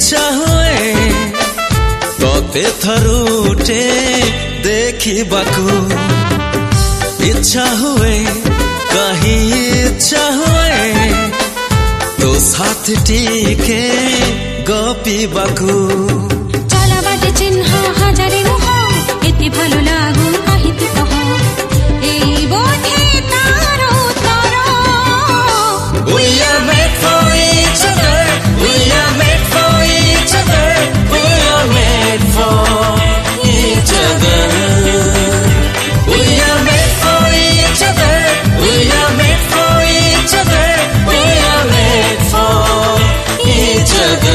इच्छा हुए तोते थरुटे देखिबाकू इच्छा हुए कहीं इच्छा हुए तो साथ टीके गपिबाकू चला बाटे चिन्ह हजारे मुह एते भालो लागू कहिति कह एई बोधे तारो तारो We are made for each other We are made for each other We are made for each other We are made for each other We are made for each other We are made for each other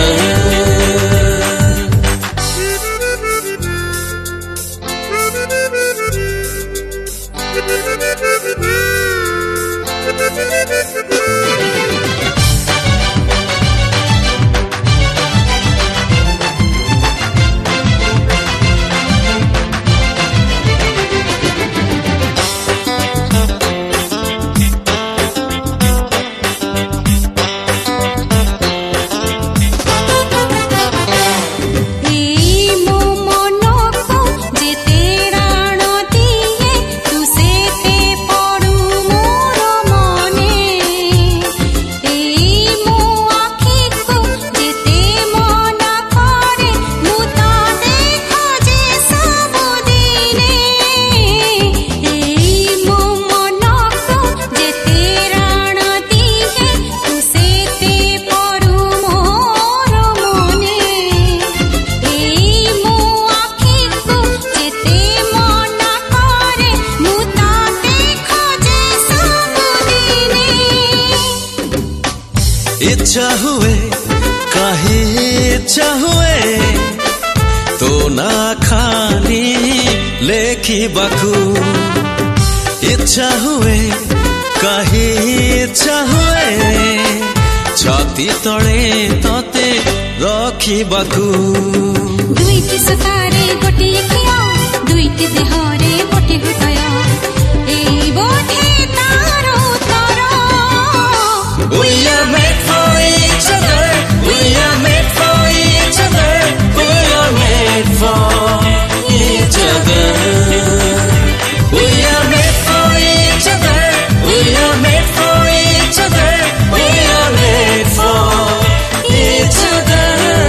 इच्छा हुए कहीं इच्छा हुए तो ना खाली लेखिबाकू इच्छा हुए कहीं इच्छा हुए छाती तले तोते रखिबाकू दुईटी सुतारे गोटिए खिया दुईटी देहरे गोटे हृदय एई बोधे तारो तारो We are made for each other We are made for each other We are made for each other We are made for each other We are made for each other We are made for each other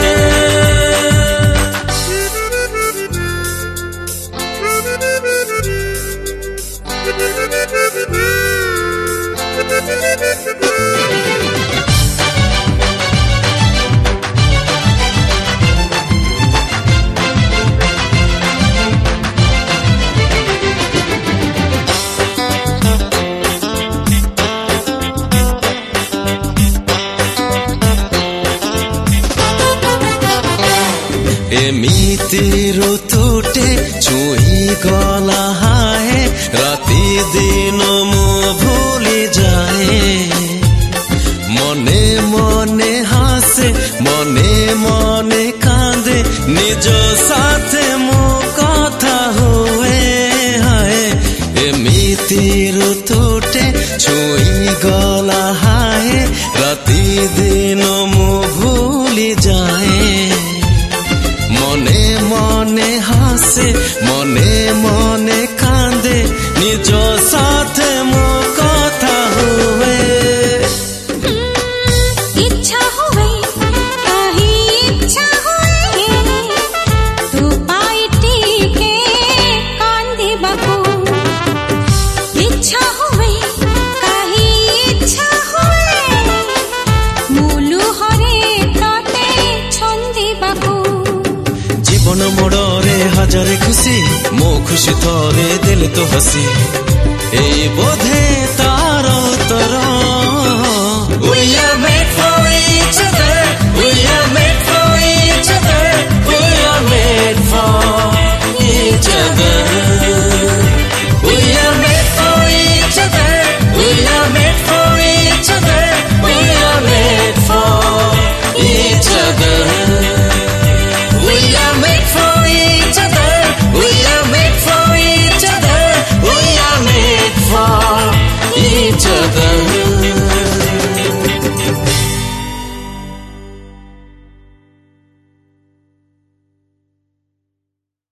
एमिति ऋतुटे छुई गला हाए राति दिन मु भूली जाए मने मने हासे मने मने कांदे निज साथे मो कथा हुए हाए एमिति ऋतुटे छुई गला हाए राति दिन मु भूली जाए मने मने हासे मने मने कांदे निज साथे मो कथा हुए इच्छा हुए कहीं इच्छा हुए तू पाइटी के कांदिबाकू इच्छा हुए कहीं इच्छा हुए मुलु हरे तोते छंदिबाकू जीवन मोड़े हजारे खुशी मो खुशी थोरे दिल तो हसी ए बोधे तारो तोरो We are made for each other We are made for each other We are made for each other We are made for each other We are made for each other We are made for each other We are made for each other We are made for each other We are made for each other